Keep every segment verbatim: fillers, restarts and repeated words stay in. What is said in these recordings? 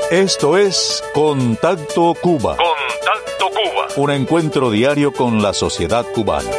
Esto es Contacto Cuba. Contacto Cuba. Un encuentro diario con la sociedad cubana.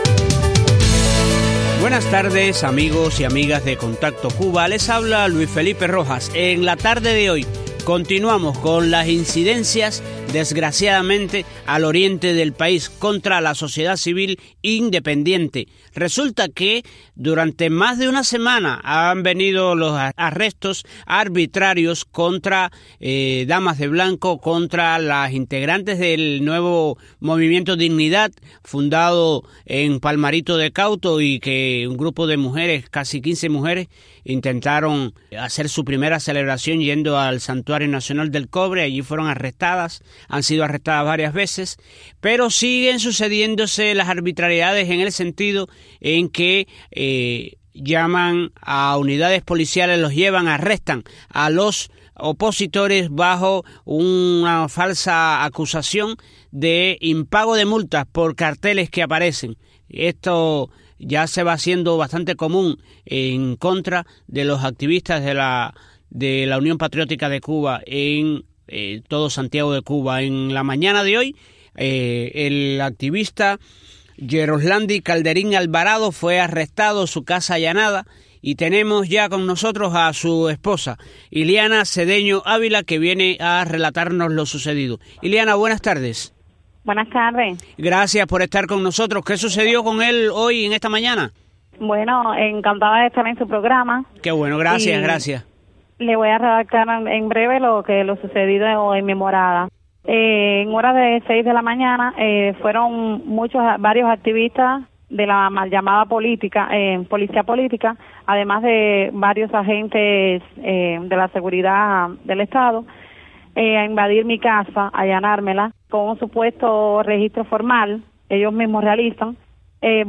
Buenas tardes, amigos y amigas de Contacto Cuba. Les habla Luis Felipe Rojas. En la tarde de hoy continuamos con las incidencias, desgraciadamente, al oriente del país contra la sociedad civil independiente. Resulta que durante más de una semana han venido los arrestos arbitrarios contra eh, damas de blanco, contra las integrantes del nuevo movimiento Dignidad, fundado en Palmarito de Cauto, y que un grupo de mujeres, casi quince mujeres, intentaron hacer su primera celebración yendo al Santuario Nacional del Cobre. Allí fueron arrestadas, han sido arrestadas varias veces, pero siguen sucediéndose las arbitrariedades en el sentido en que eh, llaman a unidades policiales, los llevan, arrestan a los opositores bajo una falsa acusación de impago de multas por carteles que aparecen. Esto ya se va haciendo bastante común en contra de los activistas de la de la Unión Patriótica de Cuba en eh, todo Santiago de Cuba. En la mañana de hoy, eh, el activista Yeroslandi Calderín Alvarado fue arrestado, su casa allanada, y tenemos ya con nosotros a su esposa, Iliana Cedeño Ávila, que viene a relatarnos lo sucedido. Iliana, buenas tardes. Buenas tardes. Gracias por estar con nosotros. ¿Qué sucedió con él hoy, en esta mañana? Bueno, encantada de estar en su programa. Qué bueno, gracias, y gracias. Le voy a redactar en breve lo que lo sucedido en mi morada. Eh, en horas de seis de la mañana eh, fueron muchos, varios activistas de la mal llamada política, eh, policía política, además de varios agentes eh, de la seguridad del Estado, eh, a invadir mi casa, a allanármela, con un supuesto registro formal, ellos mismos realizan, eh,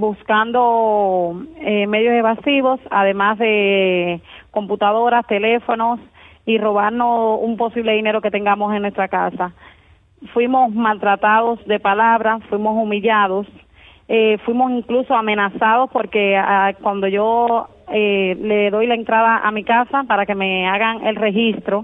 buscando eh, medios evasivos, además de computadoras, teléfonos, y robarnos un posible dinero que tengamos en nuestra casa. Fuimos maltratados de palabras, fuimos humillados, eh, fuimos incluso amenazados porque ah, cuando yo eh, le doy la entrada a mi casa para que me hagan el registro,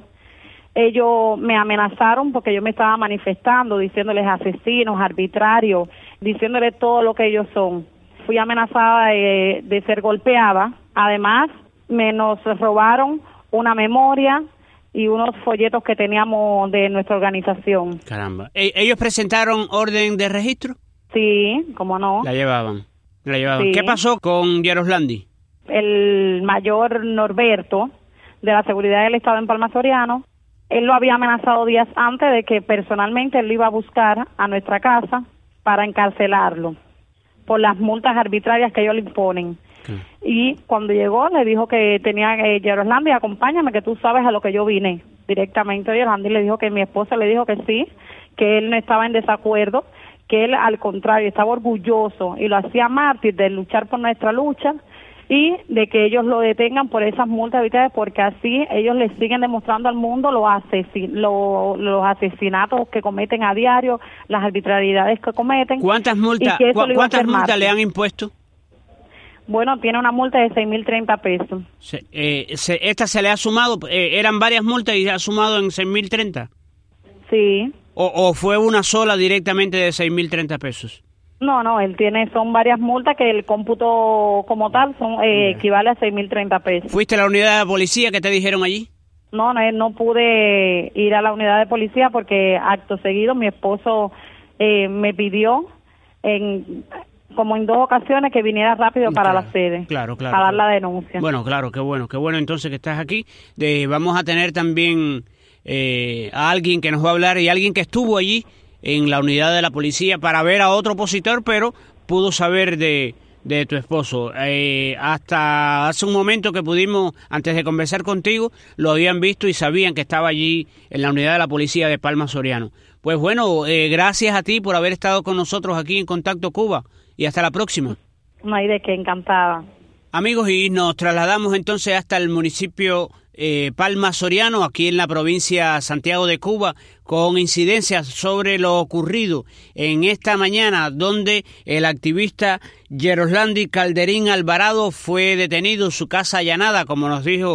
ellos me amenazaron porque yo me estaba manifestando, diciéndoles asesinos, arbitrarios, diciéndoles todo lo que ellos son. Fui amenazada de, de ser golpeada. Además, me nos robaron una memoria y unos folletos que teníamos de nuestra organización. Caramba. ¿Ellos presentaron orden de registro? Sí, cómo no. La llevaban, la llevaban. Sí. ¿Qué pasó con Yeroslandi? El mayor Norberto, de la Seguridad del Estado en Palma Soriano, él lo había amenazado días antes de que personalmente él lo iba a buscar a nuestra casa para encarcelarlo por las multas arbitrarias que ellos le imponen. Okay. Y cuando llegó le dijo que tenía eh, Yeroslandi, acompáñame, que tú sabes a lo que yo vine. Directamente Yeroslandi le dijo que mi esposa le dijo que sí, que él no estaba en desacuerdo, que él al contrario estaba orgulloso y lo hacía mártir de luchar por nuestra lucha y de que ellos lo detengan por esas multas arbitrarias, porque así ellos le siguen demostrando al mundo los, asesin- lo, los asesinatos que cometen a diario, las arbitrariedades que cometen. ¿Cuántas multas, cu- ¿cuántas multas le han impuesto? Bueno, tiene una multa de seis mil treinta pesos. Se, eh, se, ¿Esta se le ha sumado? Eh, ¿Eran varias multas y se ha sumado en seis mil treinta? Sí. ¿O, ¿O fue una sola directamente de seis mil treinta pesos? No, no, él tiene, son varias multas que el cómputo como tal son eh, equivale a seis mil treinta pesos. ¿Fuiste a la unidad de policía? ¿Qué te dijeron allí? No, no, no pude ir a la unidad de policía porque acto seguido mi esposo eh, me pidió en... como en dos ocasiones que viniera rápido para claro, la sede, claro, claro, a dar claro. la denuncia. Bueno, claro, qué bueno, qué bueno entonces que estás aquí. De, vamos a tener también eh, a alguien que nos va a hablar y alguien que estuvo allí en la unidad de la policía para ver a otro opositor, pero pudo saber de, de tu esposo. Eh, hasta hace un momento que pudimos, antes de conversar contigo, lo habían visto y sabían que estaba allí en la unidad de la policía de Palma Soriano. Pues bueno, eh, gracias a ti por haber estado con nosotros aquí en Contacto Cuba. Y hasta la próxima. No hay de qué, encantada. Amigos, y nos trasladamos entonces hasta el municipio eh, Palma Soriano, aquí en la provincia Santiago de Cuba, con incidencias sobre lo ocurrido en esta mañana, donde el activista Yeroslandi Calderín Alvarado fue detenido, su casa allanada, como nos dijo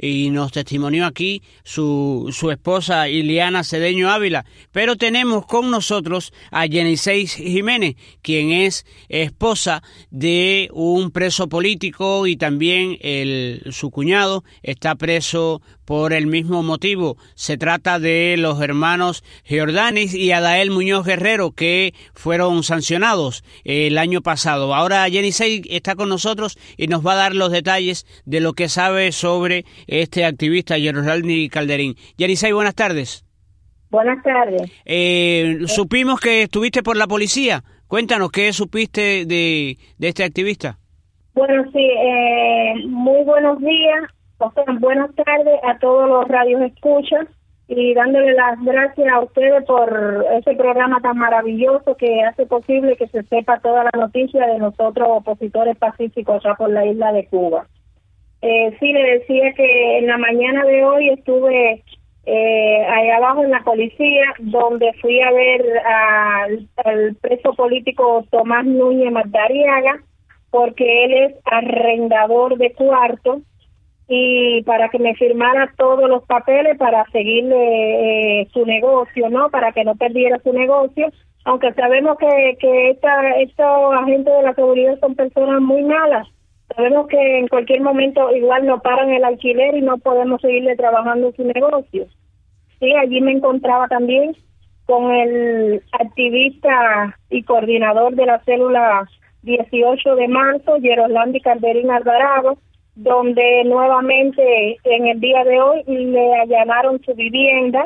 y nos testimonió aquí su, su esposa Iliana Cedeño Ávila. Pero tenemos con nosotros a Yenisei Jiménez, quien es esposa de un preso político y también el, su cuñado está preso por el mismo motivo. Se trata de los hermanos Jordanis y Adael Muñoz Guerrero, que fueron sancionados el año pasado. Ahora Yenisei está con nosotros y nos va a dar los detalles de lo que sabe sobre este activista Yeroslavny Calderín. Yenisei, buenas tardes. Buenas tardes. Eh, eh. Supimos que estuviste por la policía. Cuéntanos, ¿qué supiste de, de este activista? Bueno, sí, eh, muy buenos días. O sea, buenas tardes a todos los radios escuchas y dándole las gracias a ustedes por ese programa tan maravilloso que hace posible que se sepa toda la noticia de nosotros opositores pacíficos acá por la isla de Cuba. Eh, sí, le decía que en la mañana de hoy estuve eh, allá abajo en la policía, donde fui a ver al, al preso político Tomás Núñez Magdariaga, porque él es arrendador de cuartos, y para que me firmara todos los papeles para seguirle eh, su negocio, ¿no? Para que no perdiera su negocio, aunque sabemos que, que esta, estos agentes de la seguridad son personas muy malas. Sabemos que en cualquier momento igual nos paran el alquiler y no podemos seguirle trabajando su negocio. Sí, allí me encontraba también con el activista y coordinador de la célula dieciocho de marzo, Yeroslavny Calderín Alvarado, donde nuevamente en el día de hoy le allanaron su vivienda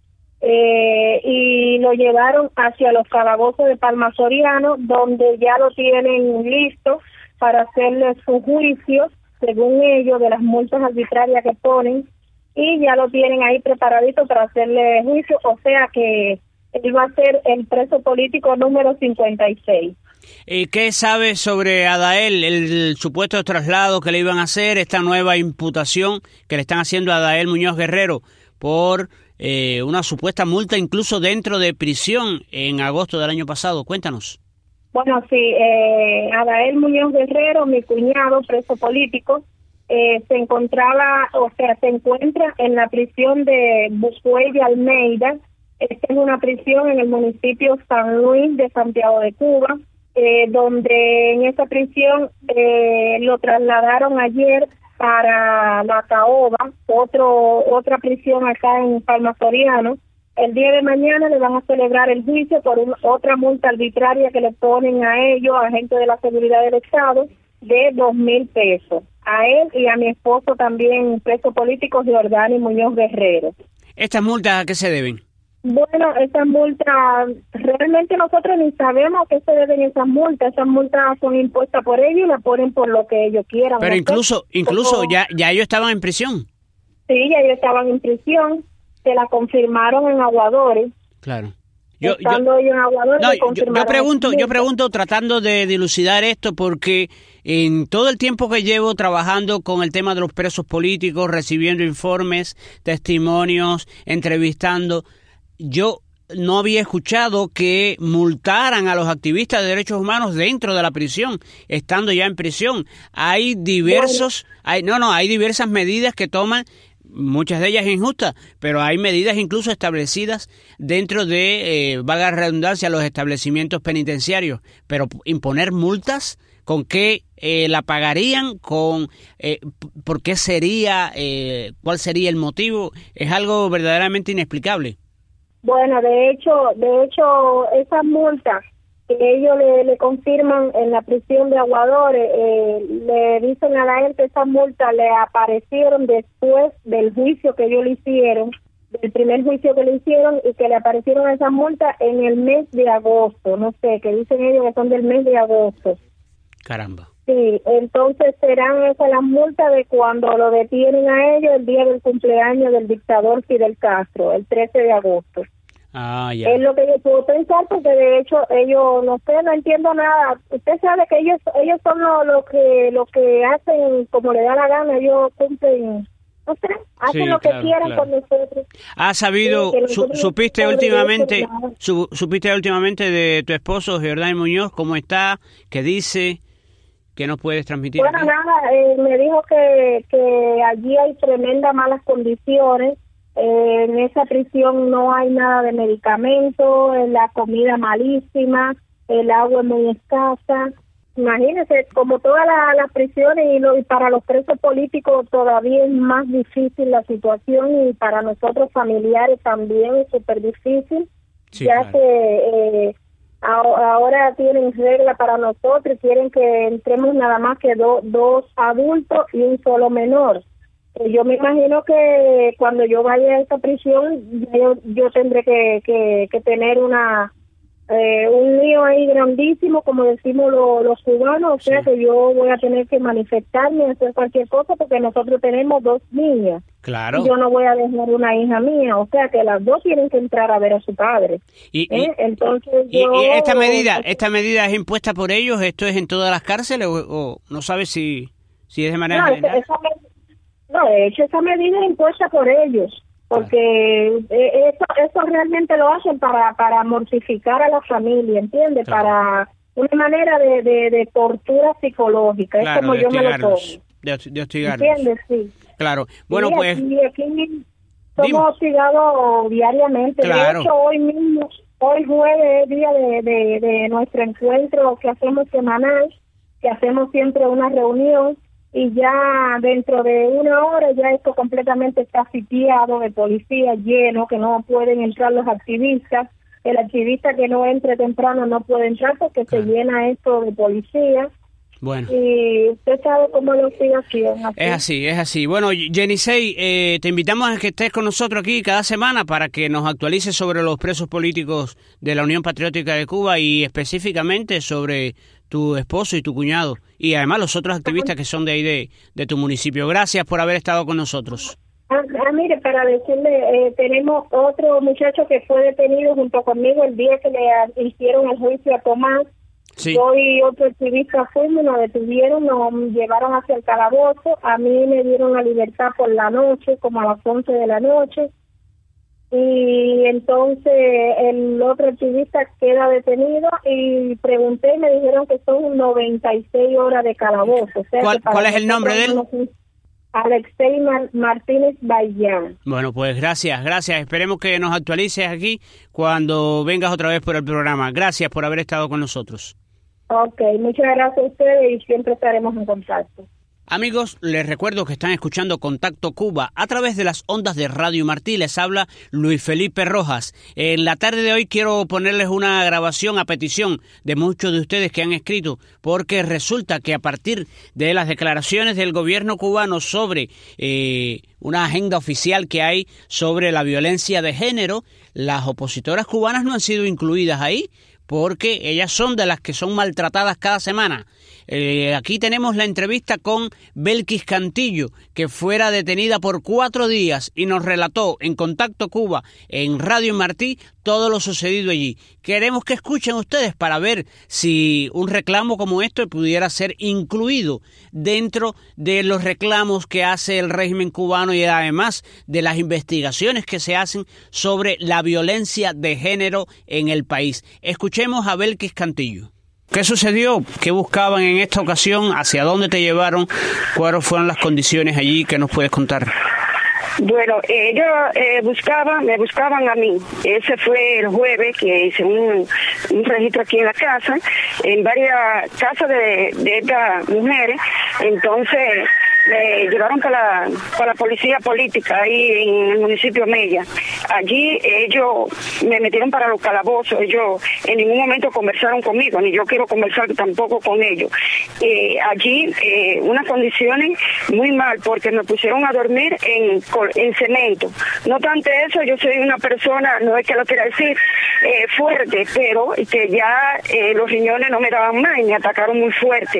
eh, y lo llevaron hacia los calabozos de Palma Soriano, donde ya lo tienen listo para hacerle su juicio, según ellos, de las multas arbitrarias que ponen, y ya lo tienen ahí preparadito para hacerle juicio, o sea que él va a ser el preso político número cincuenta y seis. ¿Y qué sabe sobre Adael, el, el supuesto traslado que le iban a hacer, esta nueva imputación que le están haciendo a Adael Muñoz Guerrero por eh, una supuesta multa incluso dentro de prisión en agosto del año pasado? Cuéntanos. Bueno, sí, eh, Adael Muñoz Guerrero, mi cuñado, preso político, eh, se encontraba, o sea, se encuentra en la prisión de Bucuey de Almeida. Esta es una prisión en el municipio San Luis de Santiago de Cuba. Eh, donde en esa prisión eh, lo trasladaron ayer para la Caoba, otro otra prisión acá en Palma Soriano. El día de mañana le van a celebrar el juicio por un, otra multa arbitraria que le ponen a ellos, agentes de la seguridad del Estado, de dos mil pesos. A él y a mi esposo también, preso político, Jordanis Muñoz Guerrero. ¿Estas multas a qué se deben? Bueno, esas multas, realmente nosotros ni sabemos a qué se deben esas multas. Esas multas son impuestas por ellos y las ponen por lo que ellos quieran. Pero incluso, incluso como, ya, ya ellos estaban en prisión. Sí, ya ellos estaban en prisión. Se la confirmaron en Aguadores. Claro. Yo, Estando yo, ellos en Aguadores, no, yo, yo pregunto, yo pregunto tratando de dilucidar esto porque en todo el tiempo que llevo trabajando con el tema de los presos políticos, recibiendo informes, testimonios, entrevistando, yo no había escuchado que multaran a los activistas de derechos humanos dentro de la prisión, estando ya en prisión. Hay diversos, bueno. hay, no, no, hay diversas medidas que toman, muchas de ellas injustas, pero hay medidas incluso establecidas dentro de, eh, valga la redundancia, los establecimientos penitenciarios. Pero imponer multas, ¿con qué eh, la pagarían? ¿Con eh, por qué sería? Eh, ¿Cuál sería el motivo? Es algo verdaderamente inexplicable. Bueno, de hecho, de hecho, esas multas que ellos le, le confirman en la prisión de Aguadores, eh, le dicen a la gente, esas multas le aparecieron después del juicio que ellos le hicieron, del primer juicio que le hicieron, y que le aparecieron esas multas en el mes de agosto, no sé, que dicen ellos que son del mes de agosto. Caramba. Sí, entonces serán esas las multas de cuando lo detienen a ellos el día del cumpleaños del dictador Fidel Castro, el trece de agosto. Ah, ya. Es lo que yo puedo pensar, porque de hecho ellos, no sé, no entiendo nada. Usted sabe que ellos ellos son lo, lo que lo que hacen como le da la gana, ellos cumplen, no sé, hacen sí, lo que claro, quieran claro. con nosotros. ¿Has sabido, sí, su, supiste últimamente, su, supiste últimamente de tu esposo, Jordanis Muñoz, cómo está, qué dice? ¿Qué nos puedes transmitir? Bueno, aquí? nada, eh, me dijo que, que allí hay tremendas malas condiciones. Eh, en esa prisión no hay nada de medicamento, eh, la comida malísima, el agua es muy escasa. Imagínense, como todas las la prisiones y, lo, y para los presos políticos todavía es más difícil la situación, y para nosotros familiares también es súper difícil, sí, ya claro. que eh, a, ahora tienen regla para nosotros, quieren que entremos nada más que do, dos adultos y un solo menor. Eh, yo me imagino que cuando yo vaya a esta prisión yo, yo tendré que, que, que tener una... Eh, un lío ahí grandísimo, como decimos lo, los cubanos, o sea sí. que yo voy a tener que manifestarme, hacer cualquier cosa, porque nosotros tenemos dos niñas. Claro. Y yo no voy a dejar una hija mía, o sea que las dos tienen que entrar a ver a su padre. Y, ¿Eh? y, Entonces y, yo... y esta medida, esta medida es impuesta por ellos, esto es en todas las cárceles, o, o no sabes si, si es de manera no, general. Esa, no, de hecho esa medida es impuesta por ellos. Porque eso eso realmente lo hacen para para mortificar a la familia, ¿entiendes? Claro. Para una manera de, de, de tortura psicológica, claro, es como yo me lo tomo. De, de hostigarlos. ¿Entiendes? Sí. Claro. Bueno, y pues... Aquí, aquí somos hostigados diariamente. Claro. De hecho, hoy mismo, hoy jueves es día de, de, de nuestro encuentro que hacemos semanal, que hacemos siempre una reunión, y ya dentro de una hora ya esto completamente está sitiado de policía, lleno, que no pueden entrar los activistas. El activista que no entre temprano no puede entrar porque claro. se llena esto de policía. Bueno. Y usted sabe cómo es la hostigación. ¿Así? Es así, es así. Bueno, Yenisei, eh, te invitamos a que estés con nosotros aquí cada semana para que nos actualices sobre los presos políticos de la Unión Patriótica de Cuba y específicamente sobre tu esposo y tu cuñado, y además los otros activistas que son de ahí de, de tu municipio. Gracias por haber estado con nosotros. Ah, ah mire, para decirle, eh, tenemos otro muchacho que fue detenido junto conmigo el día que le hicieron el juicio a Tomás. Sí. Yo y otro activista fuimos, nos detuvieron, nos llevaron hacia el calabozo. A mí me dieron la libertad por la noche, como a las once de la noche. Y entonces el otro activista queda detenido, y pregunté y me dijeron que son noventa y seis horas de calabozo. O sea, ¿Cuál, ¿cuál es el nombre de él? Alexei Martínez Bayán. Bueno, pues gracias, gracias. Esperemos que nos actualices aquí cuando vengas otra vez por el programa. Gracias por haber estado con nosotros. Ok, muchas gracias a ustedes y siempre estaremos en contacto. Amigos, les recuerdo que están escuchando Contacto Cuba a través de las ondas de Radio Martí. Les habla Luis Felipe Rojas. En la tarde de hoy quiero ponerles una grabación a petición de muchos de ustedes que han escrito, porque resulta que a partir de las declaraciones del gobierno cubano sobre eh, una agenda oficial que hay sobre la violencia de género, las opositoras cubanas no han sido incluidas ahí, porque ellas son de las que son maltratadas cada semana. Eh, aquí tenemos la entrevista con Belkis Cantillo, que fuera detenida por cuatro días y nos relató en Contacto Cuba, en Radio Martí, todo lo sucedido allí. Queremos que escuchen ustedes para ver si un reclamo como este pudiera ser incluido dentro de los reclamos que hace el régimen cubano y además de las investigaciones que se hacen sobre la violencia de género en el país. Escuchemos a Belkis Cantillo. ¿Qué sucedió? ¿Qué buscaban en esta ocasión? ¿Hacia dónde te llevaron? ¿Cuáles fueron las condiciones allí? ¿Qué nos puedes contar? Bueno, ellos eh, buscaban, me buscaban a mí. Ese fue el jueves que hice un, un registro aquí en la casa, en varias casas de, de estas mujeres. Entonces me llevaron para la, para la policía política ahí en el municipio Mella. Allí ellos me metieron para los calabozos. Ellos en ningún momento conversaron conmigo, ni yo quiero conversar tampoco con ellos. Eh, allí eh, unas condiciones muy mal, porque me pusieron a dormir en, en cemento. No tanto eso, yo soy una persona, no es que lo quiera decir, eh, fuerte, pero que ya eh, los riñones no me daban más y me atacaron muy fuerte.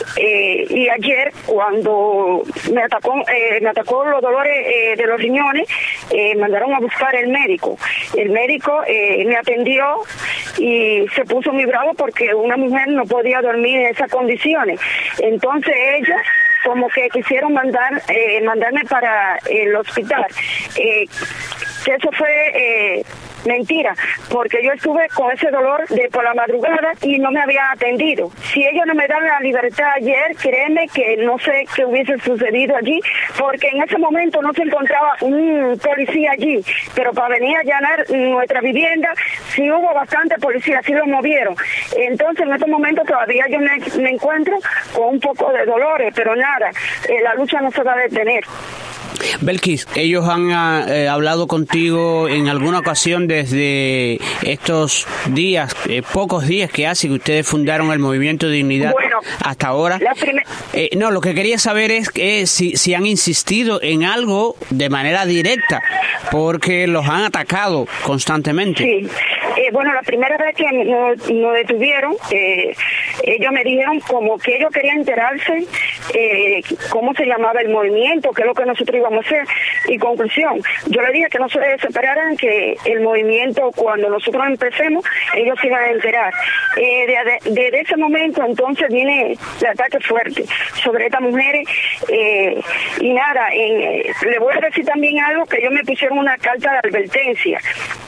Eh, y ayer, cuando me atacó eh, me atacó los dolores eh, de los riñones, eh, mandaron a buscar el médico. El médico eh, me atendió y se puso muy bravo porque una mujer no podía dormir en esas condiciones. Entonces ellos como que quisieron mandar eh, mandarme para el hospital. Eh, que eso fue eh, Mentira, porque yo estuve con ese dolor de por la madrugada y no me habían atendido. Si ellos no me dan la libertad ayer, créeme que no sé qué hubiese sucedido allí, porque en ese momento no se encontraba un policía allí, pero para venir a allanar nuestra vivienda, sí hubo bastante policía, sí lo movieron. Entonces en este momento todavía yo me, me encuentro con un poco de dolores, pero nada, eh, la lucha no se va a detener. Belkis, ellos han eh, hablado contigo en alguna ocasión desde estos días, eh, pocos días que hace que ustedes fundaron el Movimiento Dignidad bueno, hasta ahora. Primer... Eh, no, lo que quería saber es que si, si han insistido en algo de manera directa, porque los han atacado constantemente. Sí. Eh, bueno, la primera vez que nos, nos detuvieron, eh, ellos me dijeron como que ellos querían enterarse eh, cómo se llamaba el movimiento, qué es lo que nosotros íbamos a hacer. Y conclusión, yo le dije que no se desesperaran, que el movimiento, cuando nosotros empecemos, ellos se iban a enterar. Eh, desde de, de ese momento, entonces, viene el ataque fuerte sobre estas mujeres. Eh, y nada, en, eh, le voy a decir también algo, que ellos me pusieron una carta de advertencia.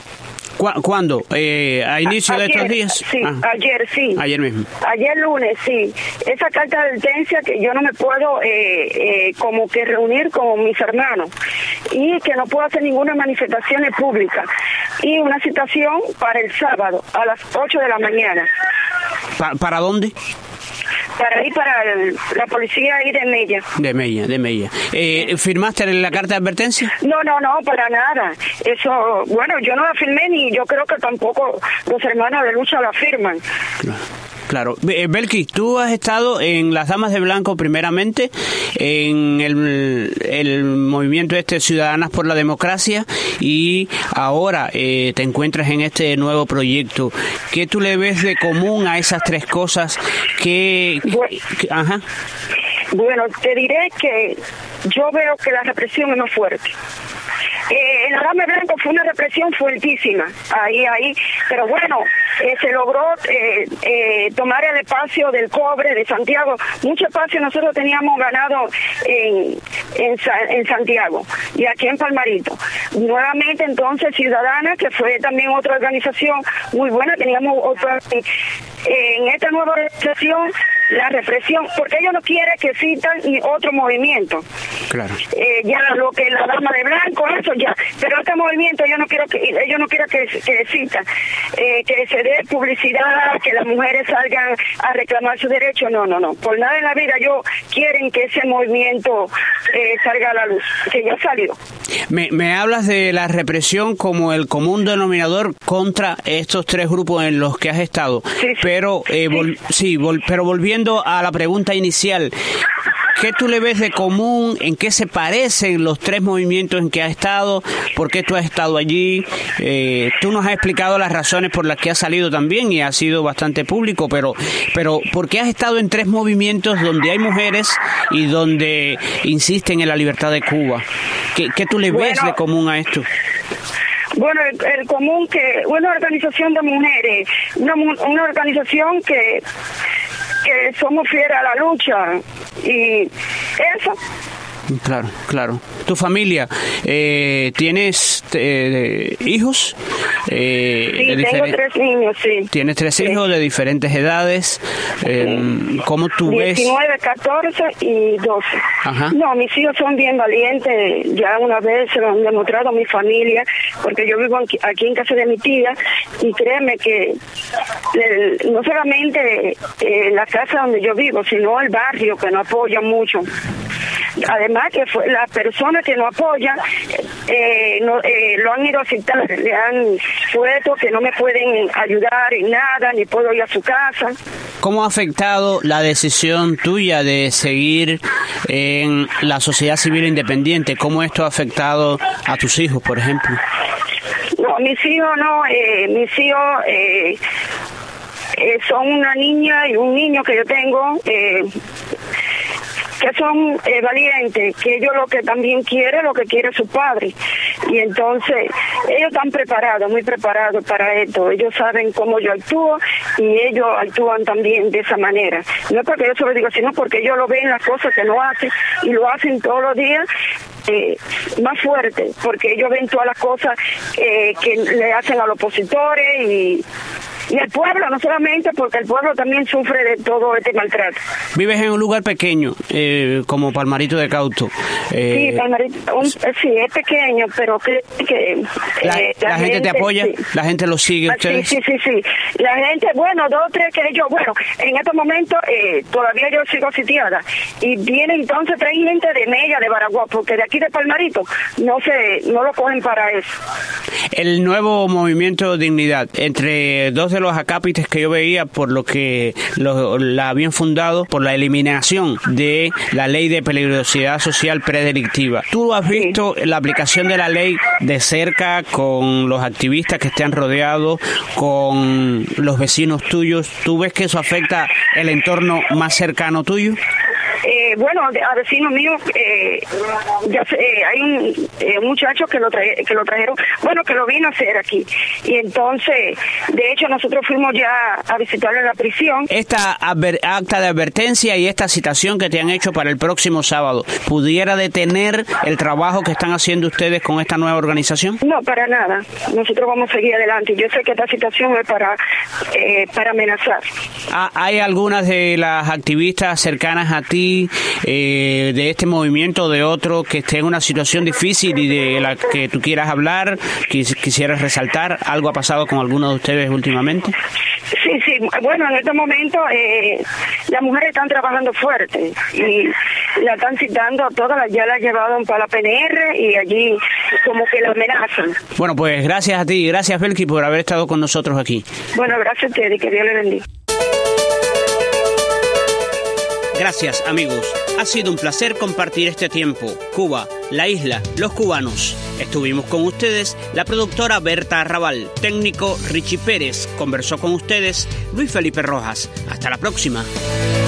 ¿Cuándo? Eh, ¿A inicio ayer, de estos días? Sí, ah. ayer sí. Ayer mismo. Ayer lunes, sí. Esa carta de advertencia que yo no me puedo eh, eh, como que reunir con mis hermanos y que no puedo hacer ninguna manifestación pública. Y una citación para el sábado a las ocho de la mañana. ¿Para, para dónde? Para ir para el, la policía ahí de Mella. De Mella, de Mella. Eh, ¿Firmaste la carta de advertencia? No, no, no, para nada. Eso, bueno, yo no la firmé ni yo creo que tampoco los hermanos de lucha la firman. Claro. Claro. Belkis, tú has estado en las Damas de Blanco primeramente, en el, el movimiento este Ciudadanas por la Democracia, y ahora eh, te encuentras en este nuevo proyecto. ¿Qué tú le ves de común a esas tres cosas? Que, bueno, que, ajá. Bueno, te diré que yo veo que la represión es más fuerte. Eh, en la Dama de Blanco fue una represión fuertísima, ahí, ahí, pero bueno, eh, se logró eh, eh, tomar el espacio del cobre de Santiago. Mucho espacio nosotros teníamos ganado en, en, en Santiago y aquí en Palmarito. Nuevamente entonces Ciudadana, que fue también otra organización muy buena, teníamos otra... Eh, en esta nueva organización, la represión, porque ellos no quieren que citan ni otro movimiento. Claro. Eh, ya lo que la Dama de Blanco, eso ya, pero este movimiento yo no quiero que ellos no quieren que, que citan, eh, que se dé publicidad, que las mujeres salgan a reclamar su derecho. No, no, no, por nada en la vida ellos quieren que ese movimiento eh, salga a la luz, que ya salió. Me, me hablas de la represión como el común denominador contra estos tres grupos en los que has estado. Sí, sí. Pero, eh, vol- sí, vol- pero volviendo a la pregunta inicial, ¿qué tú le ves de común? ¿En qué se parecen los tres movimientos en que has estado? ¿Por qué tú has estado allí? Eh, tú nos has explicado las razones por las que has salido también y ha sido bastante público, pero, pero ¿por qué has estado en tres movimientos donde hay mujeres y donde insisten en la libertad de Cuba? ¿Qué, qué tú le ves bueno, de común a esto? Bueno, el, el común que una organización de mujeres, una, una organización que que somos fieles a la lucha y eso. Claro, claro. ¿Tu familia, eh, tienes eh, hijos? Eh, sí, de tengo tres niños, sí. ¿Tienes tres sí. hijos de diferentes edades? Eh, ¿Cómo tú ves? diecinueve, catorce y doce. Ajá. No, mis hijos son bien valientes, ya una vez se lo han demostrado a mi familia, porque yo vivo aquí, aquí en casa de mi tía, y créeme que el, no solamente eh, la casa donde yo vivo, sino el barrio que nos apoya mucho. Además que fue, las personas que no apoyan eh, no, eh, lo han ido a citar, le han puesto que no me pueden ayudar en nada, ni puedo ir a su casa. ¿Cómo ha afectado la decisión tuya de seguir en la sociedad civil independiente? ¿Cómo esto ha afectado a tus hijos, por ejemplo? No, mis hijos no, eh, mis hijos eh, eh, son una niña y un niño que yo tengo, eh, que son eh, valientes, que ellos lo que también quieren, lo que quiere su padre. Y entonces, ellos están preparados, muy preparados para esto. Ellos saben cómo yo actúo y ellos actúan también de esa manera. No es porque yo se lo digo, sino porque ellos lo ven las cosas que lo hacen y lo hacen todos los días eh, más fuerte, porque ellos ven todas las cosas eh, que le hacen a los opositores y y el pueblo, no solamente, porque el pueblo también sufre de todo este maltrato. Vives en un lugar pequeño, eh, como Palmarito de Cauto. Eh, sí, Palmarito, un, sí, es pequeño, pero que... que la, eh, la, la gente, gente te apoya, sí. La gente lo sigue, ustedes. Sí, sí, sí, sí. La gente, bueno, dos, tres que yo, bueno, en estos momentos eh, todavía yo sigo sitiada. Y viene entonces tres gente de Mella, de Baraguá, porque de aquí de Palmarito no se, no lo cogen para eso. El nuevo movimiento Dignidad, entre dos de los acápites que yo veía, por lo que lo, la habían fundado por la eliminación de la ley de peligrosidad social predelictiva. ¿Tú has visto la aplicación de la ley de cerca con los activistas que te han rodeado, con los vecinos tuyos? ¿Tú ves que eso afecta el entorno más cercano tuyo? Eh, bueno, a vecinos míos, eh, ya sé, eh, hay un eh, muchacho que lo, traje, que lo trajeron, bueno, que lo vino a hacer aquí. Y entonces, de hecho, nosotros fuimos ya a visitarle la prisión. Esta adver- acta de advertencia y esta citación que te han hecho para el próximo sábado, ¿pudiera detener el trabajo que están haciendo ustedes con esta nueva organización? No, para nada. Nosotros vamos a seguir adelante. Yo sé que esta citación es para, eh, para amenazar. Ah, ¿hay algunas de las activistas cercanas a ti, Eh, de este movimiento, de otro, que esté en una situación difícil y de la que tú quieras hablar, quis- quisieras resaltar? ¿Algo ha pasado con alguno de ustedes últimamente? Sí, sí. Bueno, en este momento eh, las mujeres están trabajando fuerte y la están citando a todas, ya la llevaron para la P N R y allí como que la amenazan. Bueno, pues gracias a ti, gracias Belki por haber estado con nosotros aquí. Bueno, gracias a ustedes y que Dios le bendiga. Gracias, amigos. Ha sido un placer compartir este tiempo. Cuba, la isla, los cubanos. Estuvimos con ustedes la productora Berta Arrabal, técnico Richie Pérez. Conversó con ustedes Luis Felipe Rojas. Hasta la próxima.